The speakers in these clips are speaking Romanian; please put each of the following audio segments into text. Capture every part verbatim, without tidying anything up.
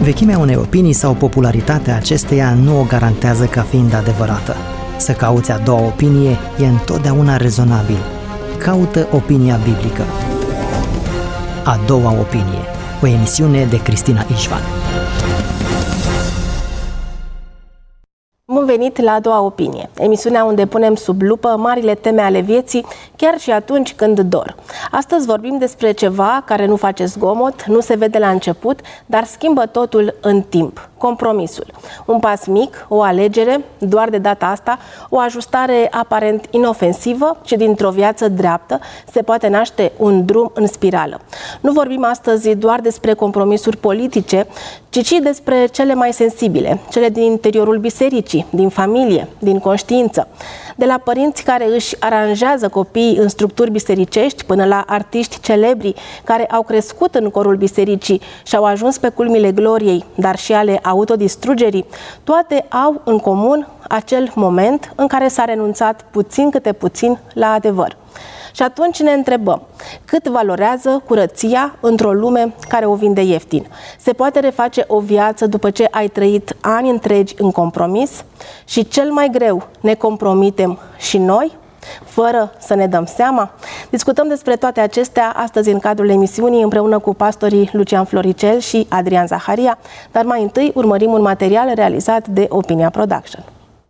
Vechimea unei opinii sau popularitatea acesteia nu o garantează ca fiind adevărată. Să cauți a doua opinie e întotdeauna rezonabil. Caută opinia biblică. A doua opinie, o emisiune de Cristina Ișvan. Bun venit la A doua opinie, emisiunea unde punem sub lupă marile teme ale vieții, chiar și atunci când dor. Astăzi vorbim despre ceva care nu face zgomot, nu se vede la început, dar schimbă totul în timp. Compromisul. Un pas mic, o alegere, doar de data asta, o ajustare aparent inofensivă și dintr-o viață dreaptă se poate naște un drum în spirală. Nu vorbim astăzi doar despre compromisuri politice, ci și despre cele mai sensibile, cele din interiorul bisericii, din familie, din conștiință. De la părinți care își aranjează copiii în structuri bisericești până la artiști celebri care au crescut în corul bisericii și au ajuns pe culmile gloriei, dar și ale autodistrugerii, toate au în comun acel moment în care s-a renunțat puțin câte puțin la adevăr. Și atunci ne întrebăm, cât valorează curăția într-o lume care o vinde ieftin? Se poate reface o viață după ce ai trăit ani întregi în compromis? Și cel mai greu, ne compromitem și noi, fără să ne dăm seama? Discutăm despre toate acestea astăzi în cadrul emisiunii împreună cu pastorii Lucian Floricel și Adrian Zaharia, dar mai întâi urmărim un material realizat de Opinia Production.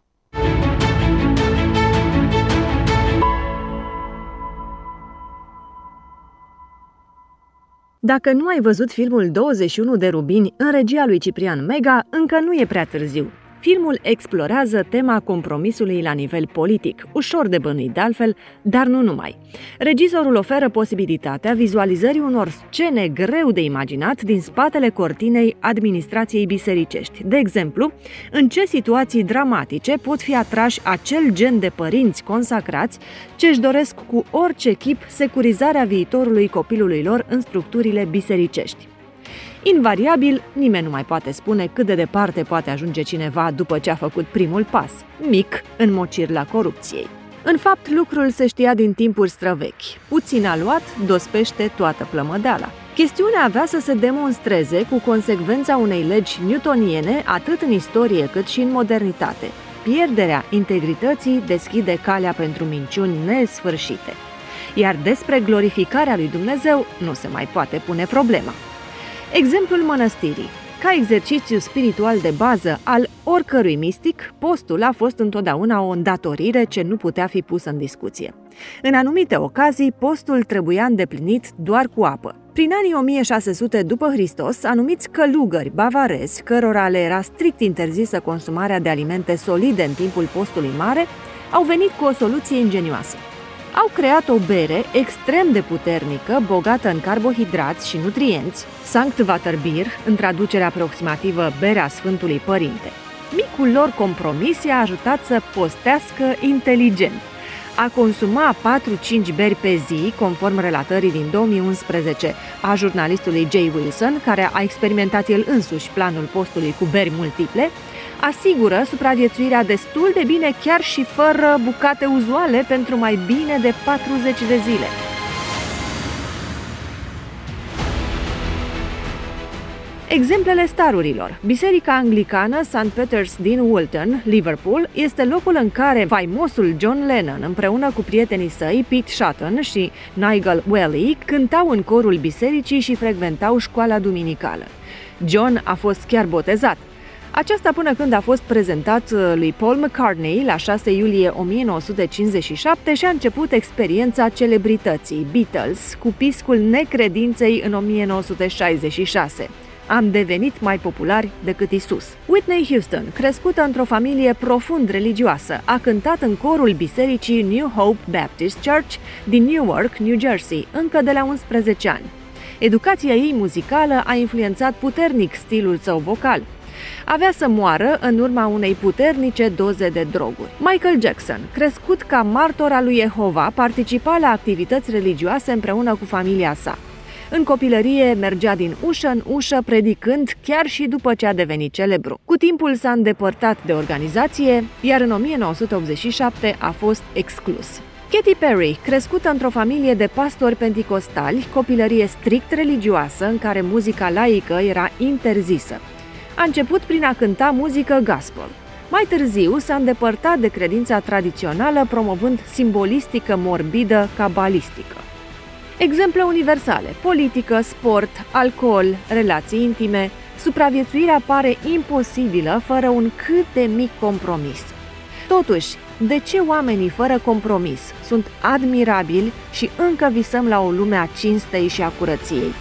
Dacă nu ai văzut filmul douăzeci și unu de rubini în regia lui Ciprian Mega, încă nu e prea târziu. Filmul explorează tema compromisului la nivel politic, ușor de bănuit de altfel, dar nu numai. Regizorul oferă posibilitatea vizualizării unor scene greu de imaginat din spatele cortinei administrației bisericești. De exemplu, în ce situații dramatice pot fi atrași acel gen de părinți consacrați ce își doresc cu orice chip securizarea viitorului copilului lor în structurile bisericești. Invariabil, nimeni nu mai poate spune cât de departe poate ajunge cineva după ce a făcut primul pas, mic, în mocirla corupției. În fapt, lucrul se știa din timpuri străvechi. Puțin aluat, dospește toată plămădeala. Chestiunea avea să se demonstreze cu consecvența unei legi newtoniene atât în istorie cât și în modernitate. Pierderea integrității deschide calea pentru minciuni nesfârșite. Iar despre glorificarea lui Dumnezeu nu se mai poate pune problema. Exemplul mănăstirii. Ca exercițiu spiritual de bază al oricărui mistic, postul a fost întotdeauna o îndatorire ce nu putea fi pusă în discuție. În anumite ocazii, postul trebuia îndeplinit doar cu apă. Prin anii o mie șase sute după Hristos, anumiți călugări bavarezi, cărora le era strict interzisă consumarea de alimente solide în timpul postului mare, au venit cu o soluție ingenioasă. Au creat o bere extrem de puternică, bogată în carbohidrați și nutrienți, Sanktvaterbier, în traducerea aproximativă Berea Sfântului Părinte. Micul lor compromis i-a ajutat să postească inteligent. A consuma patru-cinci beri pe zi, conform relatării din două mii unsprezece a jurnalistului Jay Wilson, care a experimentat el însuși planul postului cu beri multiple, asigură supraviețuirea destul de bine chiar și fără bucate uzuale pentru mai bine de patruzeci de zile. Exemplele starurilor. Biserica anglicană Saint Peter's din Woolton, Liverpool, este locul în care faimosul John Lennon, împreună cu prietenii săi Pete Shotton și Nigel Welley, cântau în corul bisericii și frecventau școala duminicală. John a fost chiar botezat. Aceasta până când a fost prezentat lui Paul McCartney la șase iulie o mie nouă sute cincizeci și șapte și a început experiența celebrității Beatles cu piscul necredinței în o mie nouă sute șaizeci și șase. Am devenit mai populari decât Isus. Whitney Houston, crescută într-o familie profund religioasă, a cântat în corul bisericii New Hope Baptist Church din Newark, New Jersey, încă de la unsprezece ani. Educația ei muzicală a influențat puternic stilul său vocal. Avea să moară în urma unei puternice doze de droguri. Michael Jackson, crescut ca martor al lui Jehova, participa la activități religioase împreună cu familia sa. În copilărie mergea din ușă în ușă predicând chiar și după ce a devenit celebru. Cu timpul s-a îndepărtat de organizație, iar în o mie nouă sute optzeci și șapte a fost exclus. Katy Perry, crescută într-o familie de pastori penticostali, copilărie strict religioasă în care muzica laică era interzisă. A început prin a cânta muzică gospel. Mai târziu s-a îndepărtat de credința tradițională, promovând simbolistică morbidă cabalistică. Exemple universale: politică, sport, alcool, relații intime. Supraviețuirea pare imposibilă fără un cât de mic compromis. Totuși, de ce oamenii fără compromis sunt admirabili și încă visăm la o lume a cinstei și a curăției?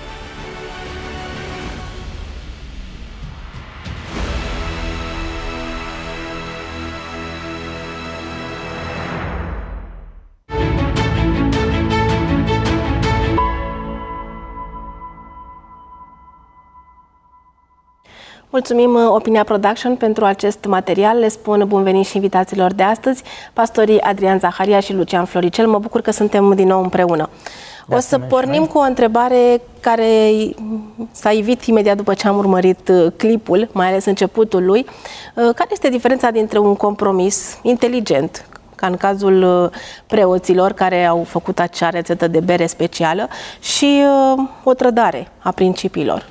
Mulțumim Opinia Production pentru acest material. Le spun bun venit și invitaților de astăzi, pastorii Adrian Zaharia și Lucian Floricel. Mă bucur că suntem din nou împreună. De o să pornim cu o întrebare care s-a ivit imediat după ce am urmărit clipul, mai ales începutul lui. Care este diferența dintre un compromis inteligent, ca în cazul preoților care au făcut acea rețetă de bere specială, și o trădare a principiilor?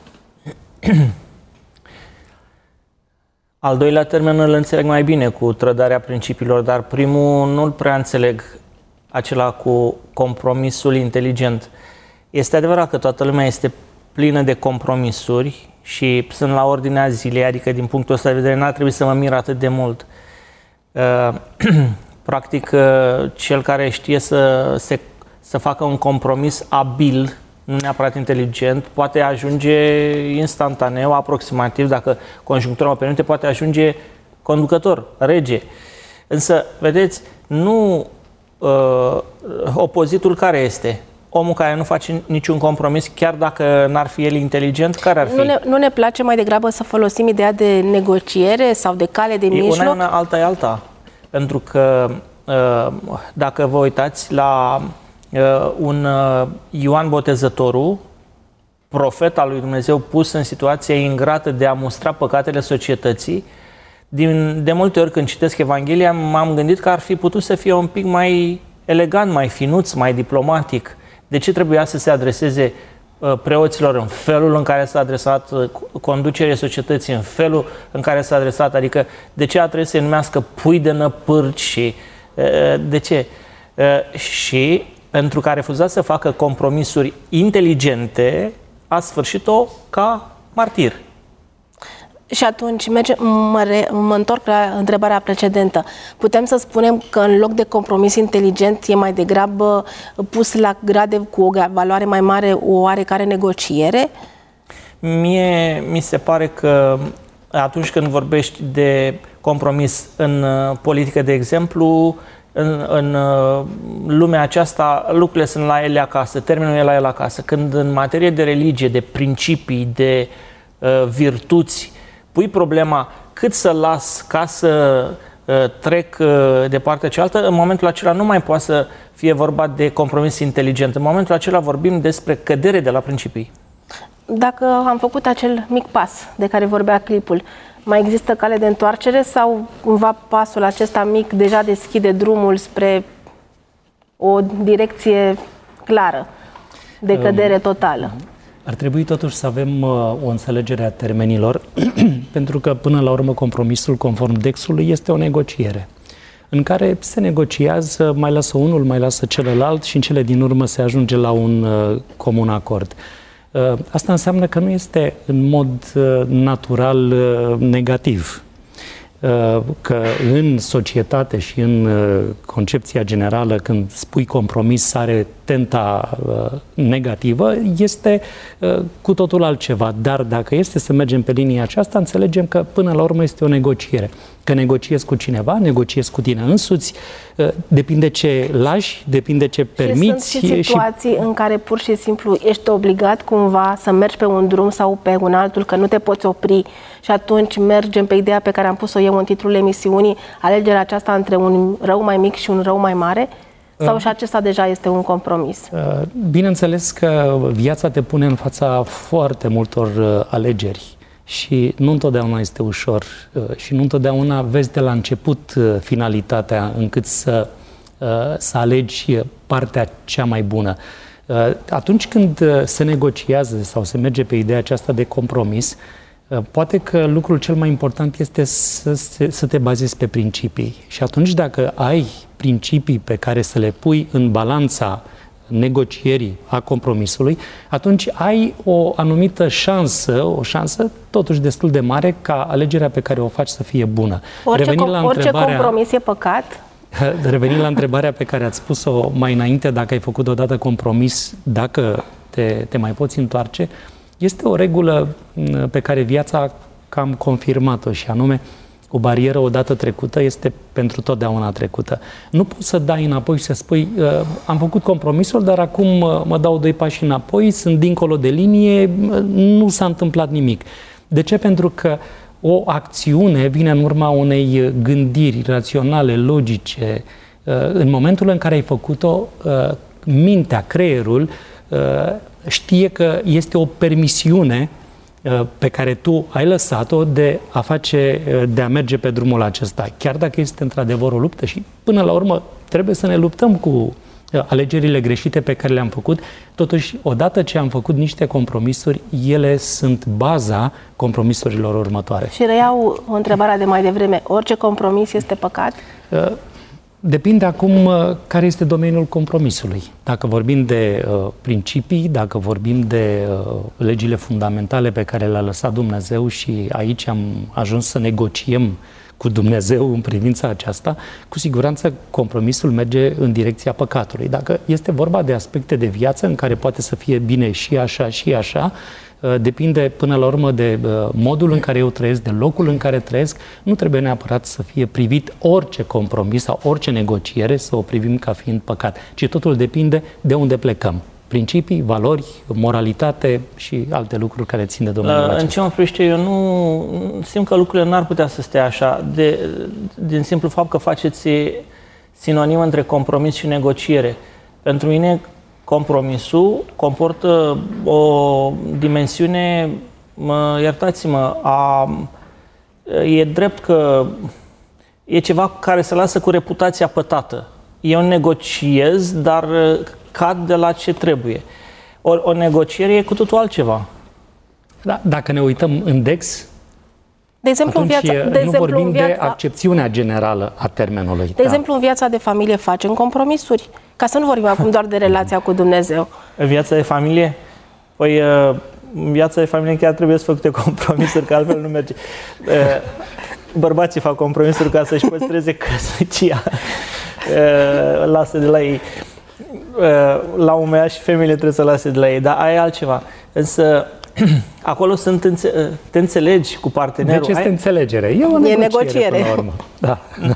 Al doilea termen îl înțeleg mai bine, cu trădarea principiilor, dar primul nu-l prea înțeleg, acela cu compromisul inteligent. Este adevărat că toată lumea este plină de compromisuri și sunt la ordinea zilei, adică din punctul ăsta de vedere n-ar trebui să mă mir atât de mult. Practic, cel care știe să, se, să facă un compromis abil, nu neapărat inteligent, poate ajunge instantaneu, aproximativ, dacă conjunctura o permite, poate ajunge conducător, rege. Însă, vedeți, nu uh, opozitul care este? Omul care nu face niciun compromis, chiar dacă n-ar fi el inteligent, care ar fi? Nu ne, nu ne place mai degrabă să folosim ideea de negociere sau de cale de mijloc? Una e una, alta e alta. Pentru că uh, dacă vă uitați la Uh, un uh, Ioan Botezătorul, profet al lui Dumnezeu, pus în situația ingrată de a mustra păcatele societății, din, de multe ori când citesc Evanghelia m-am gândit că ar fi putut să fie un pic mai elegant, mai finuț, mai diplomatic. De ce trebuia să se adreseze uh, preoților în felul în care s-a adresat, uh, conducerea societății în felul în care s-a adresat, adică de ce a trebuit să se numească pui de năpârci și uh, de ce? Uh, și pentru că a refuzat să facă compromisuri inteligente, a sfârșit-o ca martir. Și atunci merge, mă, re, mă întorc la întrebarea precedentă. Putem să spunem că în loc de compromis inteligent e mai degrabă pus la grade cu o valoare mai mare o oarecare negociere? Mie mi se pare că atunci când vorbești de compromis în politică, de exemplu, În, în lumea aceasta lucrurile sunt la ele acasă, termenul e la ele acasă. Când în materie de religie, de principii, de uh, virtuți, pui problema cât să las ca să uh, trec uh, de partea cealaltă, în momentul acela nu mai poate să fie vorba de compromis inteligent. În momentul acela vorbim despre cădere de la principii. Dacă am făcut acel mic pas de care vorbea clipul, mai există cale de întoarcere sau cumva pasul acesta mic deja deschide drumul spre o direcție clară de cădere totală? Ar trebui totuși să avem uh, o înțelegere a termenilor, pentru că până la urmă compromisul conform Dexului este o negociere, în care se negociază, mai lasă unul, mai lasă celălalt și în cele din urmă se ajunge la un uh, comun acord. Asta înseamnă că nu este în mod natural negativ. Că în societate și în concepția generală, când spui compromis, are tenta negativă, este cu totul altceva. Dar dacă este să mergem pe linia aceasta, înțelegem că până la urmă este o negociere. Că negociezi cu cineva, negociezi cu tine însuți, depinde ce lași, depinde ce permiți. Și sunt și situații și... în care pur și simplu ești obligat cumva să mergi pe un drum sau pe un altul, că nu te poți opri și atunci mergem pe ideea pe care am pus-o eu în titlul emisiunii, alegerea aceasta între un rău mai mic și un rău mai mare? Sau și acesta deja este un compromis? Bineînțeles că viața te pune în fața foarte multor alegeri și nu întotdeauna este ușor și nu întotdeauna vezi de la început finalitatea încât să, să alegi partea cea mai bună. Atunci când se negociază sau se merge pe ideea aceasta de compromis, Poate că lucrul cel mai important este să, să te bazezi pe principii. Și atunci dacă ai principii pe care să le pui în balanța negocierii, a compromisului, atunci ai o anumită șansă, o șansă totuși destul de mare ca alegerea pe care o faci să fie bună. Orice, com- la orice compromis e păcat? Revenind la întrebarea pe care ați spus-o mai înainte, dacă ai făcut odată compromis, dacă te, te mai poți întoarce, este o regulă pe care viața cam confirmat-o și anume o barieră odată trecută este pentru totdeauna trecută. Nu poți să dai înapoi și să spui am făcut compromisul, dar acum mă dau doi pași înapoi, sunt dincolo de linie, nu s-a întâmplat nimic. De ce? Pentru că o acțiune vine în urma unei gândiri raționale, logice. În momentul în care ai făcut-o, mintea, creierul știe că este o permisiune pe care tu ai lăsat-o de a face, de a merge pe drumul acesta. Chiar dacă este într-adevăr o luptă și până la urmă trebuie să ne luptăm cu alegerile greșite pe care le-am făcut, totuși odată ce am făcut niște compromisuri, ele sunt baza compromisurilor următoare. Și reiau o întrebare de mai devreme, orice compromis este păcat? Depinde acum care este domeniul compromisului. Dacă vorbim de uh, principii, dacă vorbim de uh, legile fundamentale pe care le-a lăsat Dumnezeu și aici am ajuns să negociem cu Dumnezeu în privința aceasta, cu siguranță compromisul merge în direcția păcatului. Dacă este vorba de aspecte de viață în care poate să fie bine și așa și așa, depinde până la urmă de modul în care eu trăiesc, de locul în care trăiesc, nu trebuie neapărat să fie privit orice compromis sau orice negociere, să o privim ca fiind păcat, ci totul depinde de unde plecăm. Principii, valori, moralitate și alte lucruri care țin de domeniul acesta. În ce mă privește, eu nu simt că lucrurile n-ar putea să stea așa, de, din simplu fapt că faceți sinonim între compromis și negociere. Pentru mine, compromisul comportă o dimensiune, mă, iertați-mă, a, e drept că e ceva care se lasă cu reputația pătată. Eu negociez, dar cad de la ce trebuie. O, o negociere e cu totul altceva. Da, dacă ne uităm în Dex, de exemplu, atunci în viața, de nu exemplu, vorbim în viața, de accepțiunea generală a termenului. De da. exemplu, în viața de familie facem compromisuri. Ca să nu vorbim acum doar de relația cu Dumnezeu. În viața de familie? Păi, în viața de familie chiar trebuie să făcute compromisuri, că altfel nu merge. Bărbații fac compromisuri ca să-și păstreze căsnicia. Lasă de la ei. La un moment dat și femeile trebuie să lase de la ei, dar aia e altceva. Însă, acolo sunt înțe- te înțelegi cu partenerul. Deci este Ai... înțelegere. E o negociere, negociere. până la urmă. Da.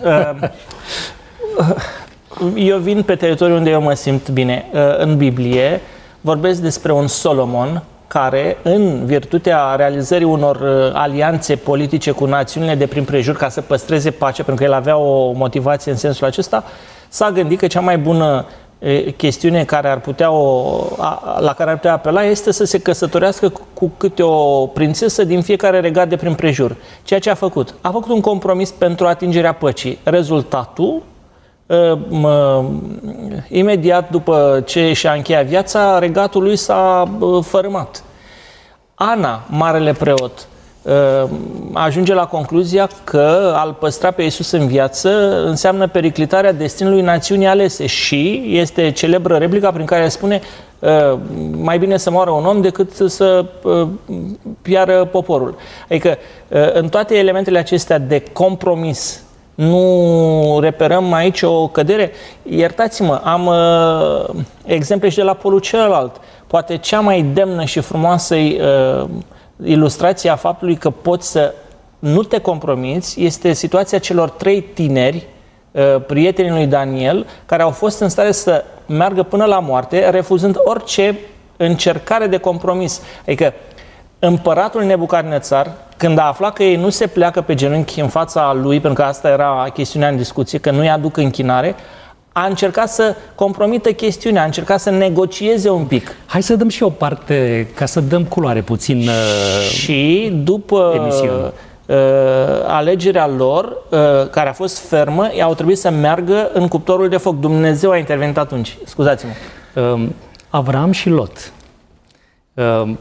Eu vin pe teritoriul unde eu mă simt bine. În Biblie vorbesc despre un Solomon care, în virtutea realizării unor alianțe politice cu națiunile de prin prejur ca să păstreze pace, pentru că el avea o motivație în sensul acesta, s-a gândit că cea mai bună chestiune care ar putea o, la care ar putea apela este să se căsătorească cu, cu câte o prințesă din fiecare regat de prin prejur. Ceea ce a făcut? A făcut un compromis pentru atingerea păcii. Rezultatul, Mă, imediat după ce și-a încheiat viața, regatul lui s-a fărâmat. Ana, marele preot, ajunge la concluzia că a-L păstra pe Iisus în viață înseamnă periclitarea destinului națiunii alese și este celebră replica prin care spune mai bine să moară un om decât să piară poporul. Adică în toate elementele acestea de compromis nu reperăm aici o cădere? Iertați-mă, am uh, exemple și de la polul celălalt. Poate cea mai demnă și frumoasă uh, ilustrație a faptului că poți să nu te compromiți este situația celor trei tineri, uh, prietenii lui Daniel, care au fost în stare să meargă până la moarte, refuzând orice încercare de compromis. Adică împăratul Nebucadnețar, când a aflat că ei nu se pleacă pe genunchi în fața lui, pentru că asta era chestiunea în discuție, că nu-i aduc închinare, a încercat să compromită chestiunea, a încercat să negocieze un pic. Hai să dăm și o parte, ca să dăm culoare puțin și după uh, alegerea lor, uh, care a fost fermă, au trebuit să meargă în cuptorul de foc. Dumnezeu a intervenit atunci. Scuzați-mă. Uh, Avram și Lot. Uh,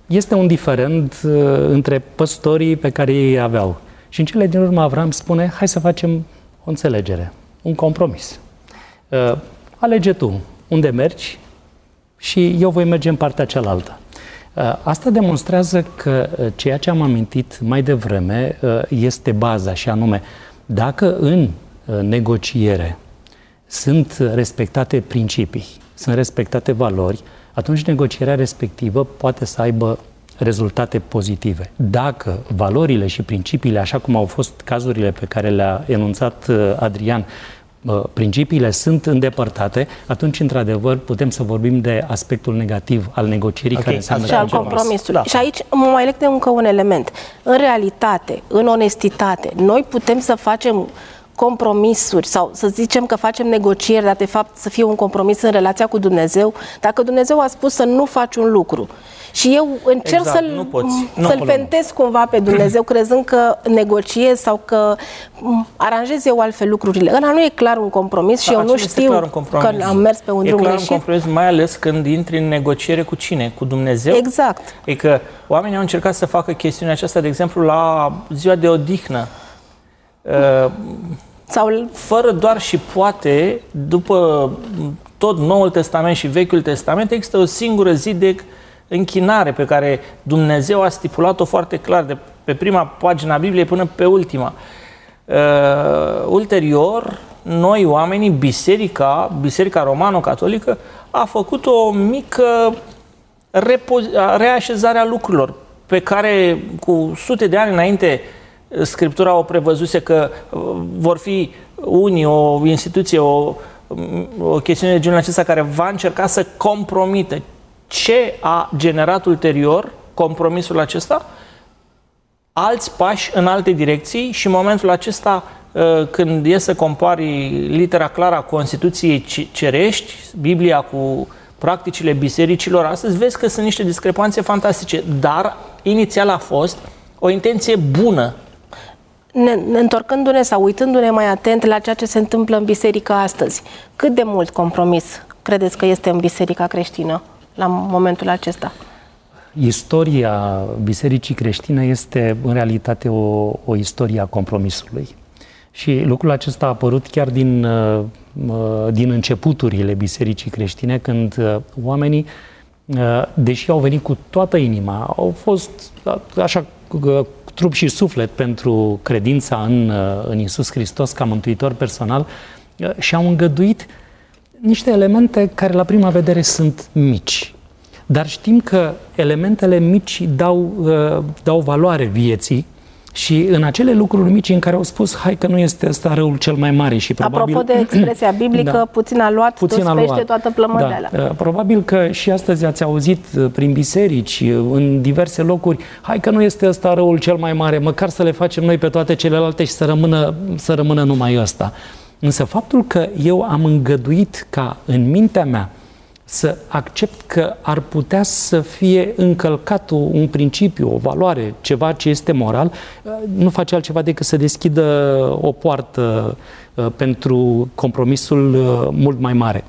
este un diferend uh, între păstorii pe care ei aveau. Și în cele din urmă Avram spune, hai să facem o înțelegere, un compromis. Uh, alege tu unde mergi și eu voi merge în partea cealaltă. Uh, asta demonstrează că uh, ceea ce am amintit mai devreme uh, este baza, și anume, dacă în uh, negociere sunt respectate principii, sunt respectate valori, atunci negocierea respectivă poate să aibă rezultate pozitive. Dacă valorile și principiile, așa cum au fost cazurile pe care le-a enunțat Adrian, principiile sunt îndepărtate, atunci, într-adevăr, putem să vorbim de aspectul negativ al negocierii, okay, care înseamnă și al compromisului. Da. Și aici mă mai leg de încă un element. În realitate, în onestitate, noi putem să facem compromisuri sau să zicem că facem negocieri, dar de fapt să fie un compromis în relația cu Dumnezeu. Dacă Dumnezeu a spus să nu faci un lucru și eu încerc exact, să-l, să-l fentez cumva pe Dumnezeu, crezând că negociez sau că aranjez eu altfel lucrurile. Ăla nu e clar un compromis și da, eu nu știu că am mers pe un e drum clar greșit. Un compromis, mai ales când intri în negociere cu cine? Cu Dumnezeu? Exact. E că oamenii au încercat să facă chestiunea aceasta, de exemplu, la ziua de odihnă. Uh, Sau... Fără doar și poate, după tot Noul Testament și Vechiul Testament, există o singură zi de închinare pe care Dumnezeu a stipulat-o foarte clar, de pe prima pagină a Bibliei până pe ultima. Uh, ulterior, noi oamenii, biserica, biserica romano-catolică, a făcut o mică reașezare a lucrurilor, pe care cu sute de ani înainte Scriptura o prevăzuse că vor fi unii, o instituție, o, o chestiune de genul acesta care va încerca să compromită. Ce a generat ulterior compromisul acesta? Alți pași în alte direcții și în momentul acesta, când e să compari litera clară a Constituției cerești, Biblia cu practicile bisericilor astăzi, vezi că sunt niște discrepanțe fantastice, dar inițial a fost o intenție bună. Ne, ne întorcându-ne sau uitându-ne mai atent la ceea ce se întâmplă în biserica astăzi, cât de mult compromis credeți că este în biserica creștină la momentul acesta? Istoria bisericii creștine este în realitate o, o istorie a compromisului. Și lucrul acesta a apărut chiar din, din începuturile bisericii creștine, când oamenii, deși au venit cu toată inima, au fost așa trup și suflet pentru credința în, în Iisus Hristos ca mântuitor personal și au îngăduit niște elemente care la prima vedere sunt mici. Dar știm că elementele mici dau, dau valoare vieții și în acele lucruri mici în care au spus hai că nu este ăsta răul cel mai mare și probabil... Apropo de expresia biblică, da, puțin a luat, puțin toți pește, toată plămădeala. Da. Probabil că și astăzi ați auzit prin biserici, în diverse locuri, hai că nu este ăsta răul cel mai mare, măcar să le facem noi pe toate celelalte și să rămână, să rămână numai ăsta. Însă faptul că eu am îngăduit ca în mintea mea să accept că ar putea să fie încălcat un principiu, o valoare, ceva ce este moral, nu face altceva decât să deschidă o poartă pentru compromisul mult mai mare.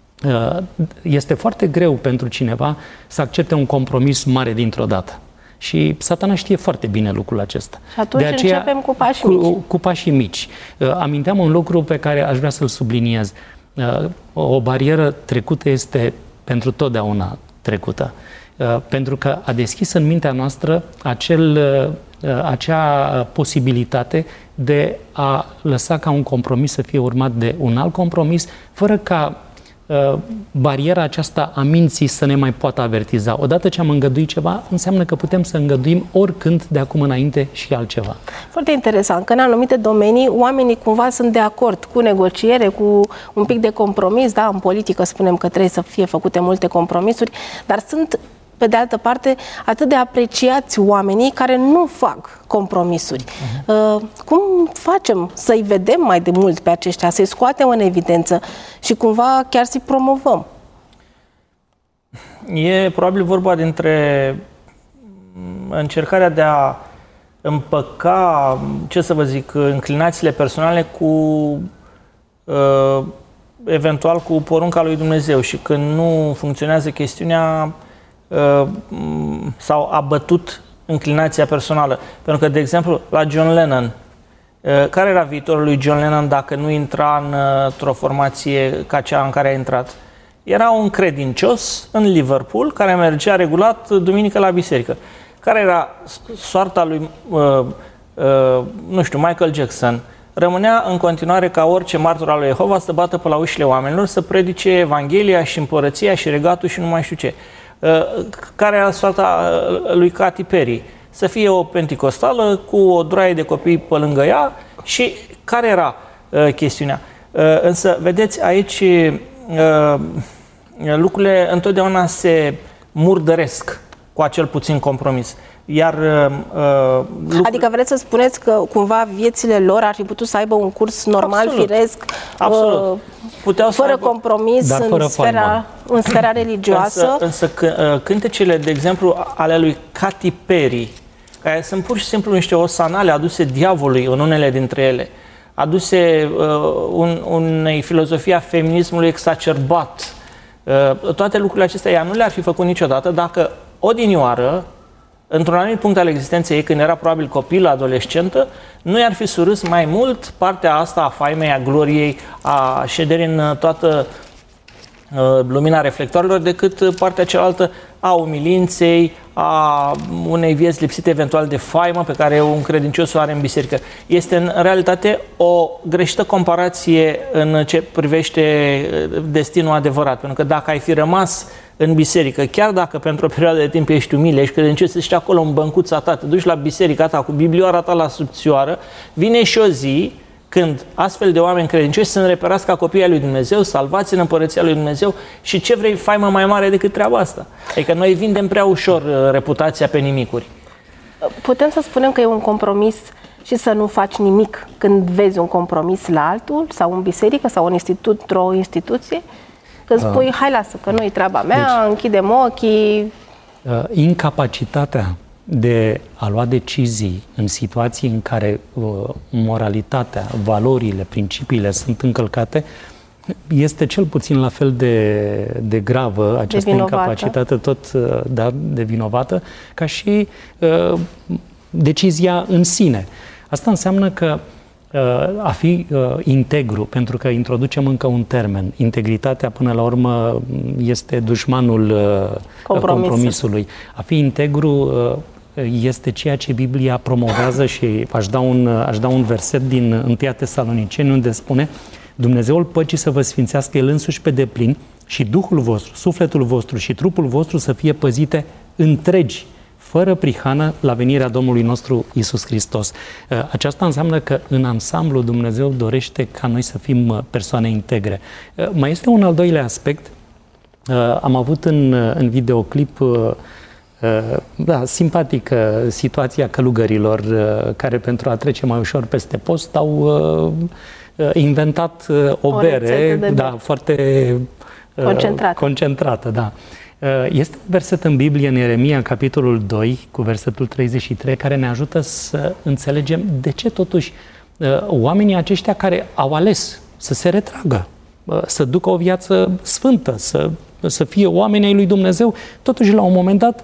Este foarte greu pentru cineva să accepte un compromis mare dintr-o dată. Și Satana știe foarte bine lucrul acesta. Și atunci de aceea, începem cu pași mici. Cu, cu pașii mici. Aminteam un lucru pe care aș vrea să-l subliniez. O barieră trecută este pentru totdeauna trecută. Pentru că a deschis în mintea noastră acel, acea posibilitate de a lăsa ca un compromis să fie urmat de un alt compromis, fără ca bariera aceasta a minții să ne mai poată avertiza. Odată ce am îngăduit ceva, înseamnă că putem să îngăduim oricând de acum înainte și altceva. Foarte interesant, că în anumite domenii oamenii cumva sunt de acord cu negociere, cu un pic de compromis, da, în politică spunem că trebuie să fie făcute multe compromisuri, dar sunt, pe de altă parte, atât de apreciați oamenii care nu fac compromisuri. Uh-huh. Uh, cum facem să-i vedem mai de mult pe aceștia, să-i scoatem în evidență și cumva chiar să-i promovăm? E probabil vorba dintre încercarea de a împăca, ce să vă zic, înclinațiile personale cu uh, eventual cu porunca lui Dumnezeu și când nu funcționează chestiunea, sau a bătut înclinația personală. Pentru că, de exemplu, la John Lennon, care era viitorul lui John Lennon dacă nu intra într-o formație ca cea în care a intrat? Era un credincios în Liverpool care mergea regulat duminică la biserică. Care era soarta lui, uh, uh, nu știu, Michael Jackson? Rămânea în continuare ca orice martor al lui Jehova să bată pe la ușile oamenilor, să predice Evanghelia și împărăția și regatul și nu mai știu ce. Uh, care era soarta lui Katy Perry? Să fie o penticostală cu o droaie de copii pe lângă ea. Și care era uh, chestiunea? Uh, însă, vedeți, aici uh, lucrurile întotdeauna se murdăresc cu acel puțin compromis. Iar, uh, lucru... Adică vreți să spuneți că cumva viețile lor ar fi putut să aibă un curs normal, Absolut. firesc, Absolut. Uh, Puteau fără aibă... compromis Dar fără în, sfera, în sfera religioasă. Însă, însă cântecele, de exemplu, ale lui Katy Perry, care sunt pur și simplu niște osanale aduse diavolului în unele dintre ele, aduse uh, un, unei filozofii a feminismului exacerbat. Uh, toate lucrurile acestea ea nu le-ar fi făcut niciodată dacă odinioară, într-un anumit punct al existenței ei, când era probabil copilă, adolescentă, nu i-ar fi surâs mai mult partea asta a faimei, a gloriei, a șederii în toată uh, lumina reflectoarelor, decât partea cealaltă a umilinței, a unei vieți lipsite eventual de faimă pe care un credincios o are în biserică. Este în realitate o greșită comparație în ce privește destinul adevărat. Pentru că dacă ai fi rămas în biserică, chiar dacă pentru o perioadă de timp ești umil, ești credincios, ești acolo în băncuța ta, te duci la biserica ta cu biblioara ta la subțioară, vine și o zi când astfel de oameni credincioși sunt reperați ca copiii ai lui Dumnezeu, salvați în împărăția lui Dumnezeu și ce vrei faimă mai mare decât treaba asta? Adică noi vindem prea ușor reputația pe nimicuri. Putem să spunem că e un compromis și să nu faci nimic când vezi un compromis la altul sau în biserică sau în institut, într-o instituție? Când spui, uh, hai lasă, că nu-i treaba mea, deci, închidem ochii. Uh, incapacitatea de a lua decizii în situații în care uh, moralitatea, valorile, principiile sunt încălcate, este cel puțin la fel de, de gravă această de incapacitate, tot uh, da, de vinovată, ca și uh, decizia în sine. Asta înseamnă că a fi uh, integru, pentru că introducem încă un termen. Integritatea, până la urmă, este dușmanul uh, Compromis. compromisului. A fi integru uh, este ceea ce Biblia promovează și aș da un, aș da un verset din întâi Tesaloniceni unde spune: Dumnezeul păcii să vă sfințească El însuși pe deplin și Duhul vostru, sufletul vostru și trupul vostru să fie păzite întregi, fără prihană, la venirea Domnului nostru Iisus Hristos. Aceasta înseamnă că în ansamblu Dumnezeu dorește ca noi să fim persoane integre. Mai este un al doilea aspect. Am avut în, în videoclip da, simpatică situația călugărilor care pentru a trece mai ușor peste post au inventat o, o bere, bere da, foarte concentrată. concentrată da. Este un verset în Biblie, în Ieremia, capitolul doi, cu versetul treizeci și trei, care ne ajută să înțelegem de ce totuși oamenii aceștia care au ales să se retragă, să ducă o viață sfântă, să, să fie oameni ai lui Dumnezeu, totuși la un moment dat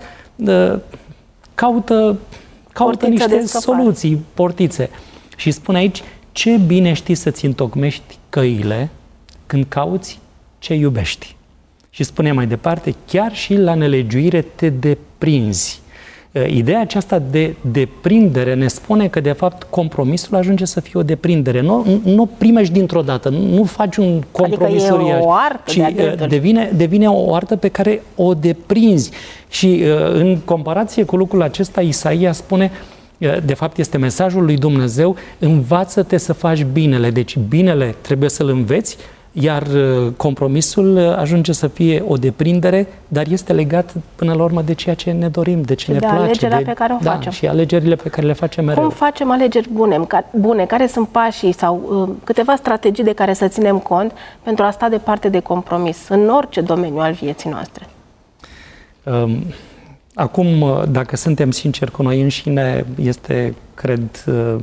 caută, caută niște soluții, portițe. Și spune aici: ce bine știi să-ți întocmești căile când cauți ce iubești. Și spune mai departe: chiar și la nelegiuire te deprinzi. Ideea aceasta de deprindere ne spune că, de fapt, compromisul ajunge să fie o deprindere. Nu, nu primești dintr-o dată, nu faci un compromis adică e o artă, ci de devine, devine o artă pe care o deprinzi. Și în comparație cu lucrul acesta, Isaia spune, de fapt este mesajul lui Dumnezeu: învață-te să faci binele. Deci binele trebuie să-l înveți, iar compromisul ajunge să fie o deprindere, dar este legat până la urmă de ceea ce ne dorim, de ce și ne de place. alegerea de, pe care o da, facem. Și alegerile pe care le facem mereu. Cum facem alegeri bune? bune? Care sunt pașii sau uh, câteva strategii de care să ținem cont pentru a sta departe de compromis în orice domeniu al vieții noastre? Um, acum, dacă suntem sinceri cu noi înșine, este, cred, uh,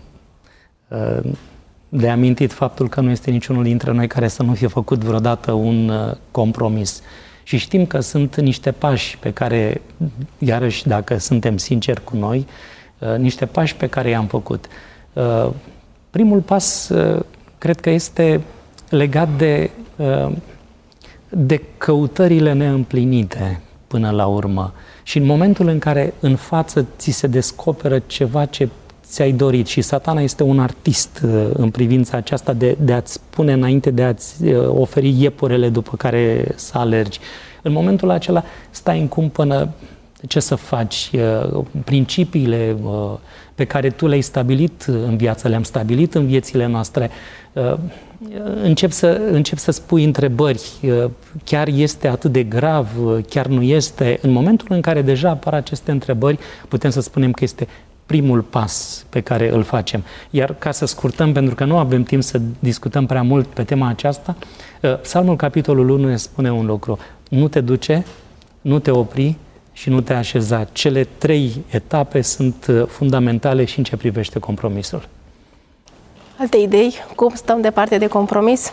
uh, de amintit faptul că nu este niciunul dintre noi care să nu fie făcut vreodată un uh, compromis. Și știm că sunt niște pași pe care, iarăși, dacă suntem sinceri cu noi, niște pași pe care i-am făcut. Primul pas, cred că este legat de, de căutările neîmplinite până la urmă. Și în momentul în care în față ți se descoperă ceva ce ți-ai dorit, și Satana este un artist în privința aceasta de, de a-ți pune înainte, de a-ți oferi iepurele după care să alergi. În momentul acela stai în cumpănă ce să faci, principiile pe care tu le-ai stabilit în viață, le-am stabilit în viețile noastre, încep să, încep să spui întrebări, chiar este atât de grav, chiar nu este. În momentul în care deja apar aceste întrebări, putem să spunem că este primul pas pe care îl facem. Iar ca să scurtăm, pentru că nu avem timp să discutăm prea mult pe tema aceasta, Psalmul capitolul unu ne spune un lucru: nu te duce, nu te opri și nu te așeza. Cele trei etape sunt fundamentale și în ce privește compromisul. Alte idei? Cum stăm departe de compromis?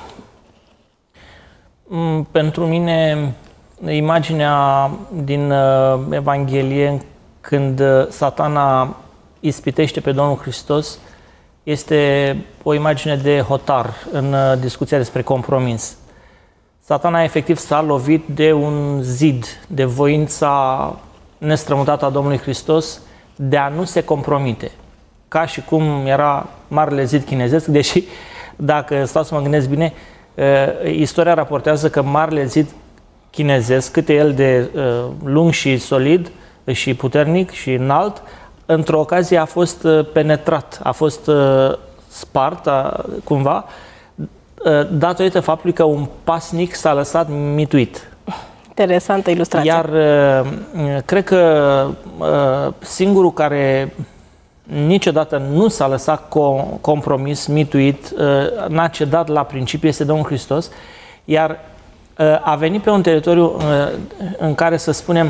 Pentru mine, imaginea din Evanghelie, când Satana ispitește pe Domnul Hristos, este o imagine de hotar în discuția despre compromis. Satana efectiv s-a lovit de un zid, de voința nestrămutată a Domnului Hristos de a nu se compromite. Ca și cum era marele zid chinezesc, deși, dacă stau să mă gândesc bine, istoria raportează că marele zid chinezesc, cât e el de lung și solid și puternic și înalt, într-o ocazie a fost penetrat, a fost spart cumva, datorită faptului că un pasnic s-a lăsat mituit. Interesantă ilustrație. Iar cred că singurul care niciodată nu s-a lăsat compromis, mituit, n-a cedat la principiu, este Domnul Hristos, iar a venit pe un teritoriu în care, să spunem,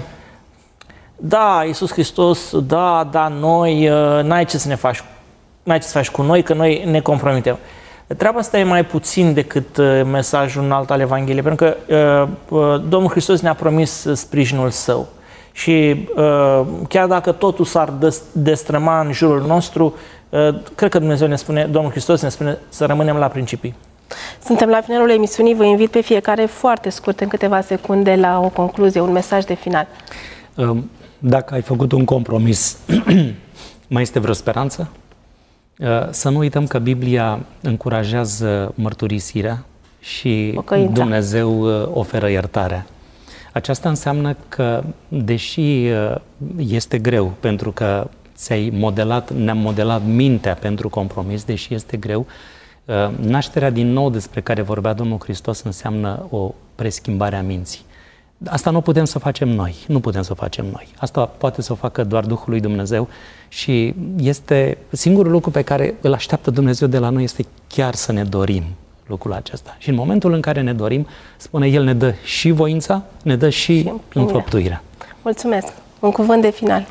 da, Iisus Hristos, da, da, noi, n-ai ce să ne faci, n-ai ce să faci cu noi, că noi ne compromitem. Treaba asta e mai puțin decât mesajul înalt al Evangheliei, pentru că uh, Domnul Hristos ne-a promis sprijinul Său. Și uh, chiar dacă totul s-ar destrăma în jurul nostru, uh, cred că Dumnezeu ne spune, Domnul Hristos ne spune să rămânem la principii. Suntem la finalul emisiunii, vă invit pe fiecare foarte scurt, în câteva secunde, la o concluzie, un mesaj de final. Dacă ai făcut un compromis, mai este vreo speranță? Să nu uităm că Biblia încurajează mărturisirea și Pocăința. Dumnezeu oferă iertarea. Aceasta înseamnă că, deși este greu, pentru că ți-ai modelat, ne-am modelat mintea pentru compromis, deși este greu, nașterea din nou despre care vorbea Domnul Hristos înseamnă o preschimbare a minții. Asta nu putem să facem noi, nu putem să facem noi. Asta poate să o facă doar Duhul lui Dumnezeu și este singurul lucru pe care îl așteaptă Dumnezeu de la noi, este chiar să ne dorim lucrul acesta. Și în momentul în care ne dorim, spune, El ne dă și voința, ne dă și, și înfăptuirea. Mulțumesc. Un cuvânt de final.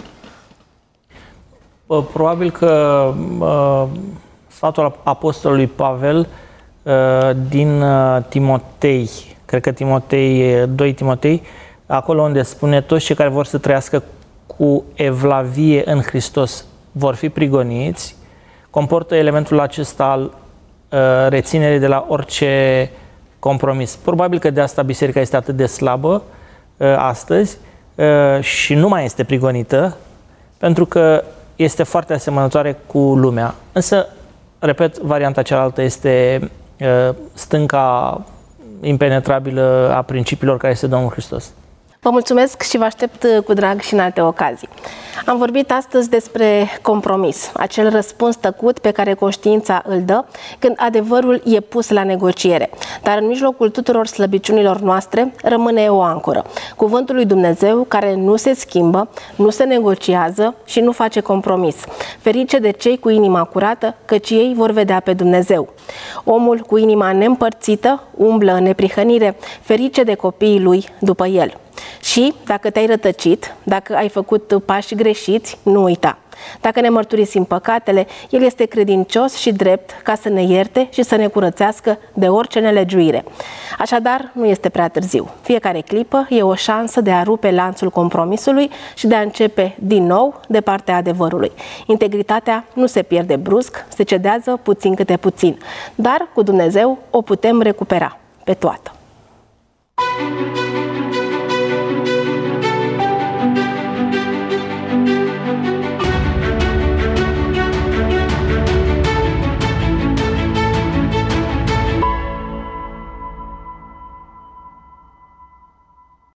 Probabil că uh, sfatul apostolului Pavel uh, din uh, Timotei, cred că Timotei, doi Timotei, acolo unde spune: toți cei care vor să trăiască cu evlavie în Hristos vor fi prigoniți, comportă elementul acesta al uh, reținerii de la orice compromis. Probabil că de asta biserica este atât de slabă uh, astăzi uh, și nu mai este prigonită, pentru că este foarte asemănătoare cu lumea. Însă, repet, varianta cealaltă este uh, stânca impenetrabilă a principiilor care este Domnul Hristos. Vă mulțumesc și vă aștept cu drag și în alte ocazii. Am vorbit astăzi despre compromis, acel răspuns tăcut pe care conștiința îl dă când adevărul e pus la negociere. Dar în mijlocul tuturor slăbiciunilor noastre rămâne o ancoră: cuvântul lui Dumnezeu, care nu se schimbă, nu se negociază și nu face compromis. Ferice de cei cu inima curată, căci ei vor vedea pe Dumnezeu. Omul cu inima neîmpărțită umblă în neprihănire, ferice de copiii lui după el. Și dacă te-ai rătăcit, dacă ai făcut pași greșiți, nu uita. Dacă ne mărturisim păcatele, El este credincios și drept ca să ne ierte și să ne curățească de orice nelegiuire. Așadar, nu este prea târziu. Fiecare clipă e o șansă de a rupe lanțul compromisului și de a începe din nou de partea adevărului. Integritatea nu se pierde brusc, se cedează puțin câte puțin, dar cu Dumnezeu o putem recupera pe toată.